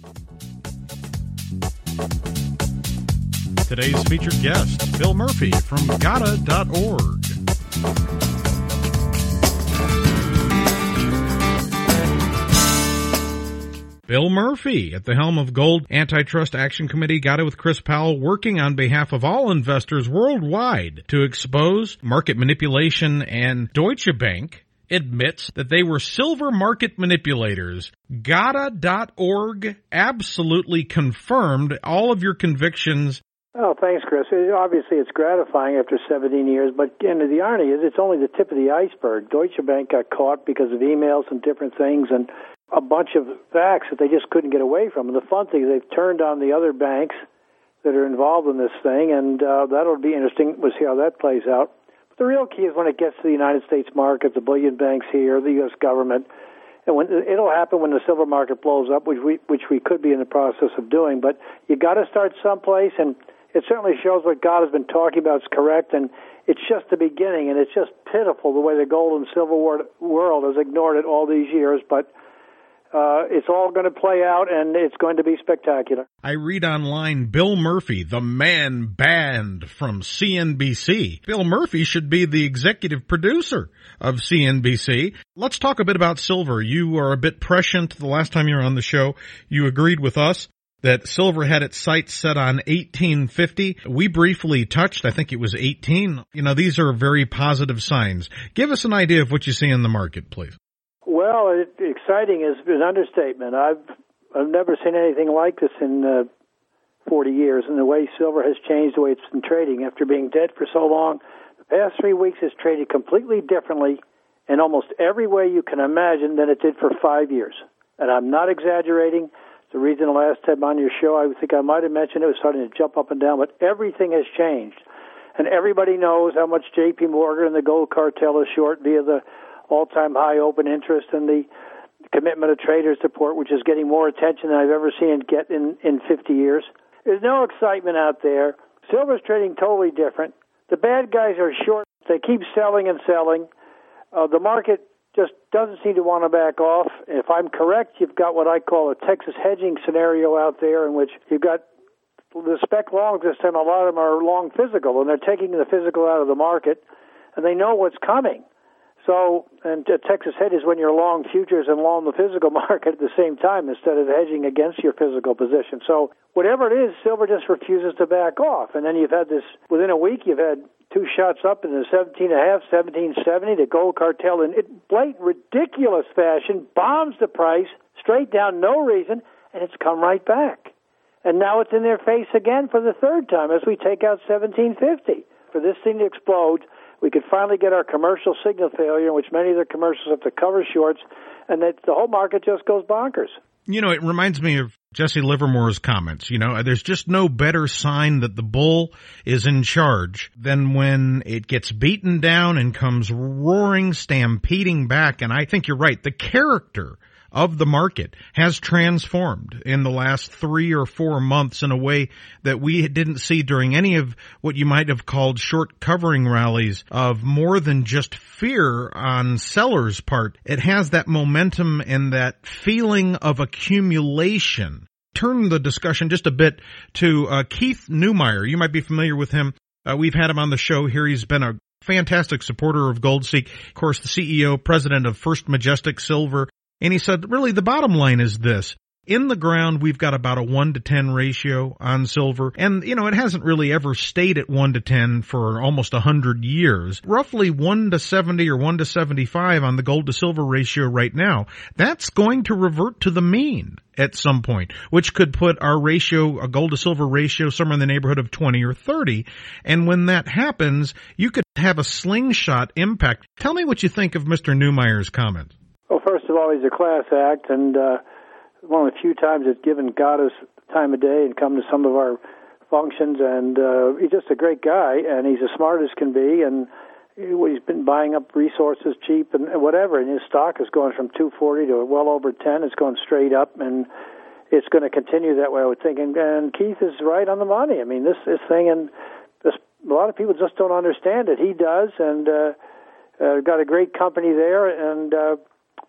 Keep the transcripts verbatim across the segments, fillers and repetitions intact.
Today's featured guest, Bill Murphy from G A D A dot org. Bill Murphy at the helm of Gold Antitrust Action Committee, G A D A with Chris Powell, working on behalf of all investors worldwide to expose market manipulation, and Deutsche Bank admits that they were silver market manipulators. G A D A dot org absolutely confirmed all of your convictions. Oh, thanks, Chris. Obviously, it's gratifying after seventeen years, but and the irony is it's only the tip of the iceberg. Deutsche Bank got caught because of emails and different things and a bunch of facts that they just couldn't get away from. And the fun thing is they've turned on the other banks that are involved in this thing, and uh, that'll be interesting. We'll see how that plays out. But the real key is when it gets to the United States market, the billion banks here, the U S government, and when it'll happen when the silver market blows up, which we which we could be in the process of doing. But you got to start someplace, and it certainly shows what God has been talking about is correct, and it's just the beginning, and it's just pitiful the way the gold and silver world has ignored it all these years, but uh, it's all going to play out, and it's going to be spectacular. I read online Bill Murphy, the man banned from C N B C. Bill Murphy should be the executive producer of C N B C. Let's talk a bit about silver. You are a bit prescient. The last time you were on the show, you agreed with us that silver had its sights set on eighteen fifty. We briefly touched, I think it was eighteen. You know, these are very positive signs. Give us an idea of what you see in the market, please. Well, it, exciting is an understatement. I've I've never seen anything like this in uh, forty years, and the way silver has changed, the way it's been trading after being dead for so long. The past three weeks has traded completely differently in almost every way you can imagine than it did for five years. And I'm not exaggerating. The reason the last time on your show, I think I might have mentioned it was starting to jump up and down, but everything has changed. And everybody knows how much J P Morgan and the gold cartel is short via the all-time high open interest and the commitment of traders support, which is getting more attention than I've ever seen it get in, in fifty years. There's no excitement out there. Silver's trading totally different. The bad guys are short. They keep selling and selling. Uh, the market just doesn't seem to want to back off. If I'm correct, you've got what I call a Texas hedging scenario out there in which you've got the spec longs this time, a lot of them are long physical, and they're taking the physical out of the market, and they know what's coming. So, and uh, Texas hedge is when you're long futures and long the physical market at the same time instead of hedging against your physical position. So whatever it is, silver just refuses to back off. And then you've had this, within a week, you've had two shots up in the seventeen and a half, seventeen seventy. The gold cartel, in blatant, ridiculous fashion, bombs the price straight down, no reason, and it's come right back. And now it's in their face again for the third time as we take out seventeen fifty. For this thing to explode, we could finally get our commercial signal failure, in which many of their commercials have to cover shorts, and that the whole market just goes bonkers. You know, it reminds me of Jesse Livermore's comments. You know, there's just no better sign that the bull is in charge than when it gets beaten down and comes roaring, stampeding back. And I think you're right. The character of the market has transformed in the last three or four months in a way that we didn't see during any of what you might have called short covering rallies of more than just fear on sellers' part. It has that momentum and that feeling of accumulation. Turn the discussion just a bit to uh, Keith Neumeyer. You might be familiar with him. Uh, we've had him on the show here. He's been a fantastic supporter of GoldSeek. Of course, the C E O, president of First Majestic Silver. And he said, really, the bottom line is this. In the ground, we've got about a one to ten ratio on silver. And, you know, it hasn't really ever stayed at one to ten for almost one hundred years. Roughly one to seventy or one to seventy-five on the gold to silver ratio right now. That's going to revert to the mean at some point, which could put our ratio, a gold to silver ratio, somewhere in the neighborhood of twenty or thirty. And when that happens, you could have a slingshot impact. Tell me what you think of Mister Neumeyer's comments. Well, first of all, he's a class act, and uh, one of the few times it's given God his time of day and come to some of our functions, and uh, he's just a great guy, and he's as smart as can be, and he's been buying up resources cheap and whatever, and his stock has gone from two forty to well over ten. It's going straight up, and it's going to continue that way, I would think. And, and Keith is right on the money. I mean, this, this thing, and this, a lot of people just don't understand it. He does, and uh, uh, got a great company there, and uh,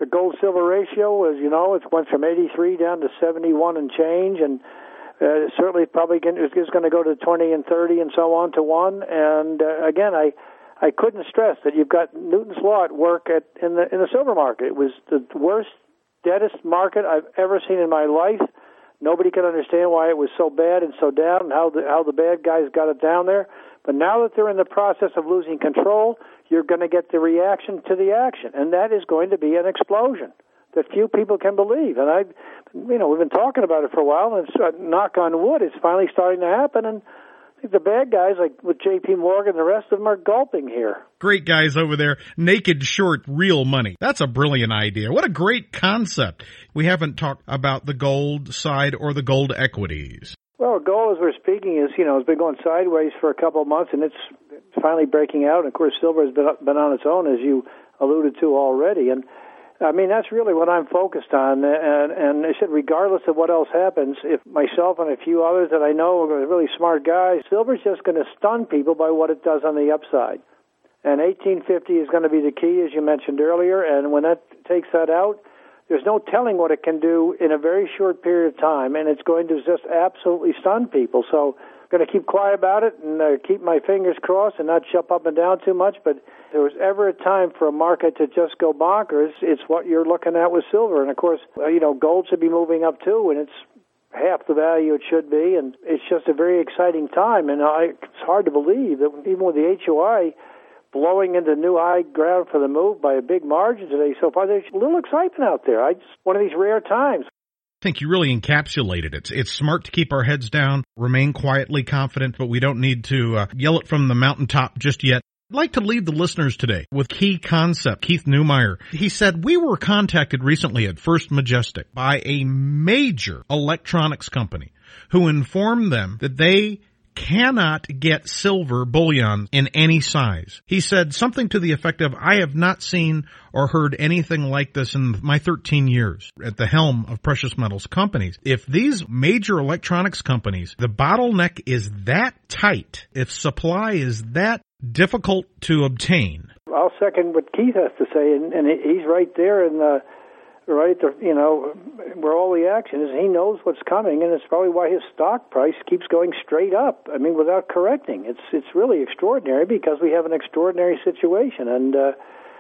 the gold-silver ratio, as you know, it went from eighty-three down to seventy-one and change, and uh, certainly probably is going to go to twenty and thirty and so on to one. And uh, again, I I couldn't stress that you've got Newton's Law at work at in the in the silver market. It was the worst, deadest market I've ever seen in my life. Nobody could understand why it was so bad and so down, and how the how the bad guys got it down there. But now that they're in the process of losing control, you're going to get the reaction to the action, and that is going to be an explosion that few people can believe. And I, you know, we've been talking about it for a while, and it's, uh, knock on wood, it's finally starting to happen. And I think the bad guys, like with J P Morgan, the rest of them are gulping here. Great guys over there, naked short real money. That's a brilliant idea. What a great concept. We haven't talked about the gold side or the gold equities. Well, gold, as we're speaking, is, you know, has been going sideways for a couple of months, and it's finally breaking out. And, of course, silver has been, been on its own, as you alluded to already. And, I mean, that's really what I'm focused on. And, and I said, regardless of what else happens, if myself and a few others that I know are really smart guys, silver's just going to stun people by what it does on the upside. And eighteen fifty is going to be the key, as you mentioned earlier. And when that takes that out, there's no telling what it can do in a very short period of time, and it's going to just absolutely stun people. So I'm going to keep quiet about it and uh, keep my fingers crossed and not jump up and down too much. But if there was ever a time for a market to just go bonkers, it's what you're looking at with silver. And, of course, uh, you know, gold should be moving up, too, and it's half the value it should be. And it's just a very exciting time. And I, it's hard to believe that even with the H O I blowing into new high ground for the move by a big margin today so far, there's a little excitement out there. I just, one of these rare times. I think you really encapsulated it. It's smart to keep our heads down, remain quietly confident, but we don't need to uh, yell it from the mountaintop just yet. I'd like to leave the listeners today with key concept. Keith Neumeyer, he said, we were contacted recently at First Majestic by a major electronics company who informed them that they cannot get silver bullion in any size. He said something to the effect of, I have not seen or heard anything like this in my thirteen years at the helm of precious metals companies. If these major electronics companies, the bottleneck is that tight, if supply is that difficult to obtain. I'll second what Keith has to say, and, and he's right there in the right, the, you know, where all the action is. He knows what's coming, and it's probably why his stock price keeps going straight up. I mean, without correcting. It's it's really extraordinary because we have an extraordinary situation, and uh,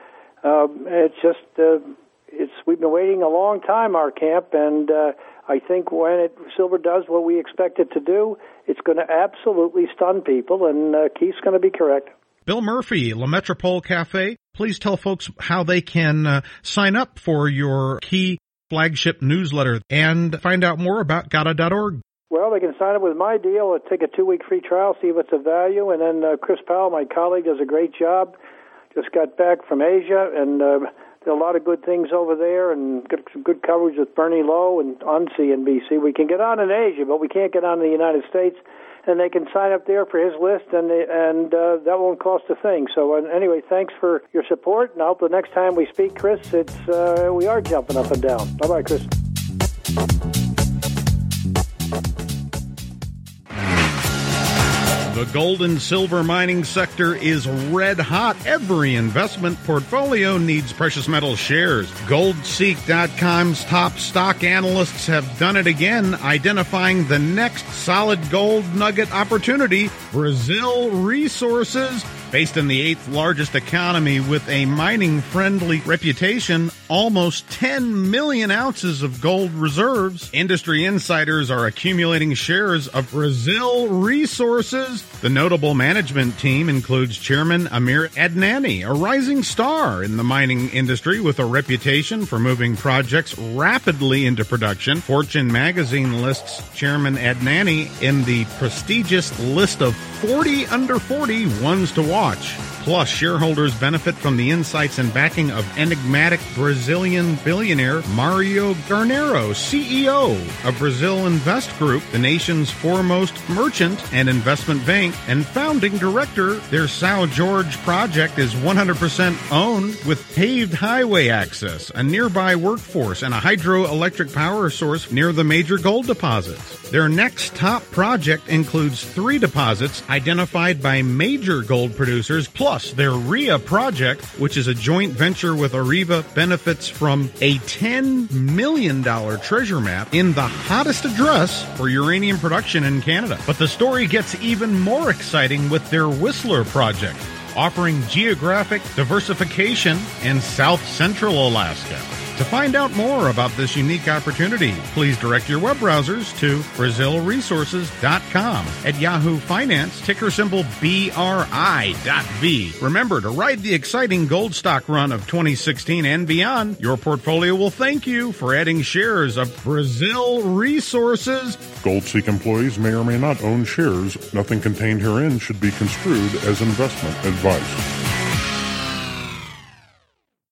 um, it's just uh, it's we've been waiting a long time, our camp, and uh, I think when it, silver does what we expect it to do, it's going to absolutely stun people, and uh, Keith's going to be correct. Bill Murphy, La Metropole Cafe. Please tell folks how they can uh, sign up for your key flagship newsletter and find out more about Gada dot org. Well, they can sign up with my deal, take a two-week free trial, see if it's of value, and then uh, Chris Powell, my colleague, does a great job. Just got back from Asia, and uh, there are a lot of good things over there, and got some good coverage with Bernie Lowe and on C N B C. We can get on in Asia, but we can't get on in the United States. And they can sign up there for his list, and and uh, that won't cost a thing. So uh, anyway, thanks for your support, and I hope the next time we speak, Chris, it's uh, we are jumping up and down. Bye-bye, Chris. The gold and silver mining sector is red hot. Every investment portfolio needs precious metal shares. Gold Seek dot com's top stock analysts have done it again, identifying the next solid gold nugget opportunity, Brazil Resources. Based in the eighth largest economy with a mining-friendly reputation, almost ten million ounces of gold reserves. Industry insiders are accumulating shares of Brazil Resources. The notable management team includes Chairman Amir Adnani, a rising star in the mining industry with a reputation for moving projects rapidly into production. Fortune magazine lists Chairman Adnani in the prestigious list of forty under forty ones to watch. Plus, shareholders benefit from the insights and backing of enigmatic Brazilian billionaire Mario Garnero, C E O of Brazil Invest Group, the nation's foremost merchant and investment bank, and founding director. Their São Jorge project is one hundred percent owned with paved highway access, a nearby workforce, and a hydroelectric power source near the major gold deposits. Their next top project includes three deposits identified by major gold producers, plus their R I A project, which is a joint venture with Areva, Benefit, benefits from a ten million dollars treasure map in the hottest address for uranium production in Canada. But the story gets even more exciting with their Whistler project, offering geographic diversification in South Central Alaska. To find out more about this unique opportunity, please direct your web browsers to Brazil Resources dot com. At Yahoo Finance, ticker symbol B R I dot V. Remember to ride the exciting gold stock run of twenty sixteen and beyond. Your portfolio will thank you for adding shares of Brazil Resources. GoldSeek employees may or may not own shares. Nothing contained herein should be construed as investment advice.